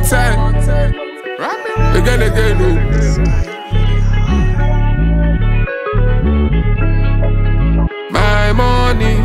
10. Again, no. My money,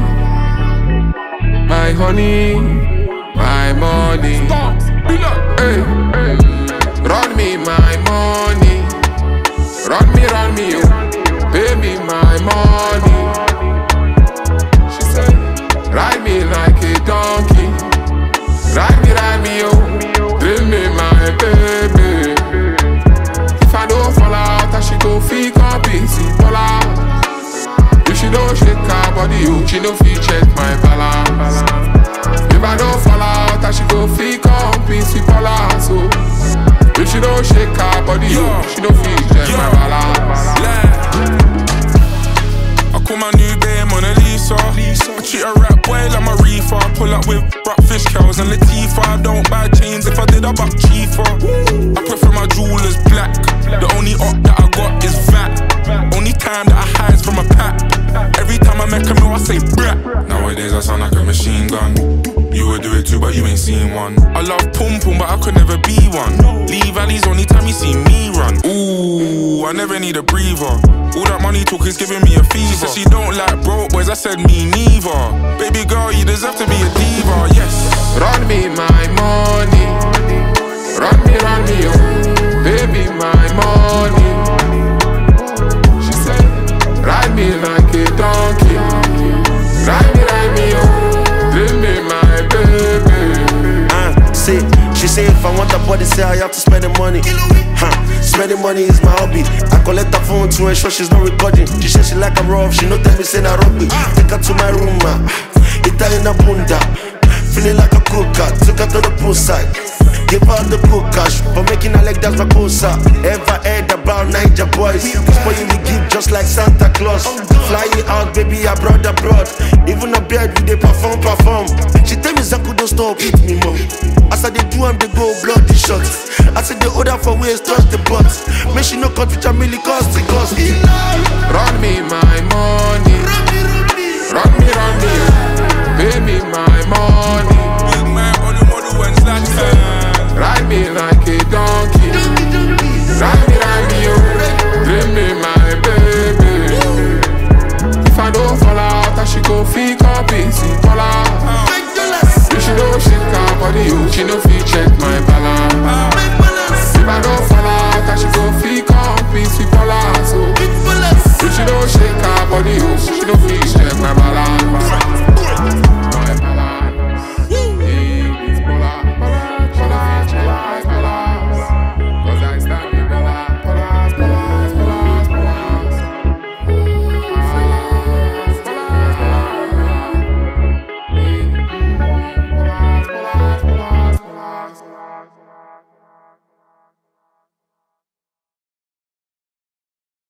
my honey, my money. Hey, hey. Run me my money, run me, you. Pay me my money. She said, ride me like a donkey, ride me, yo. Drill me my baby. If I don't fall out, I should go fake up easy, fall out. If she don't shake her body, you, she don't feel check my balance. If I don't fall out, I should go fake up easy, fall out, so. If she don't shake her body, you, she don't feel check my balance. I call my new babe Mona Lisa. I treat a rap boy like my reefer. Pull up with fish cows and Latifah. I don't buy chains, if I did I buy cheaper. I prefer my jewelers black. The only op that I got is VAT. Only time that I hide from a pack. Every time I make a meal I say brat. Nowadays I sound like a machine gun. You would do it too but you ain't seen one. I love pum pum but I could never be one. Lee Valley's only time you see me run. Ooh, I never need a breather. All that money talk is giving me a fever. She said she don't like broke boys, I said me neither. Baby girl, you deserve to be a diva, yes. Run me my money, run me, yo. Baby my money. She said, ride me like a donkey, ride me, yo. Drill me my baby. See, she say if I want a body, say I have to spend the money. Spending money is my hobby. I collect her phone to ensure she's not recording. She said she like I'm rough, she no tell me say na rugby. Take her to my room, Italian bunda. Feeling like a cooker, took her to the poolside. Give her the cool cash for making her like that's my cosa. Ever heard about Niger boys? Spoiling the gift just like Santa Claus. Flying out, baby, I brought abroad. Even a bird with they perform. She tell me Zaku don't stop, hit me more. As I they do, they go bloody shots. I said the order for waist, touch the butts. Make she no cut with a milli cost. Run me my money, run me, pay me my money. Big man on the model when Zlatan. Ride me like a donkey, ride me, yo. Drill me my baby. If I don't fall out, I should go fake up easy, fall out. If she don't shake her body, you, she don't feel check my balance. If I don't fall out, I should go fake up easy, fall out, so. If she don't shake her body, you, she don't feel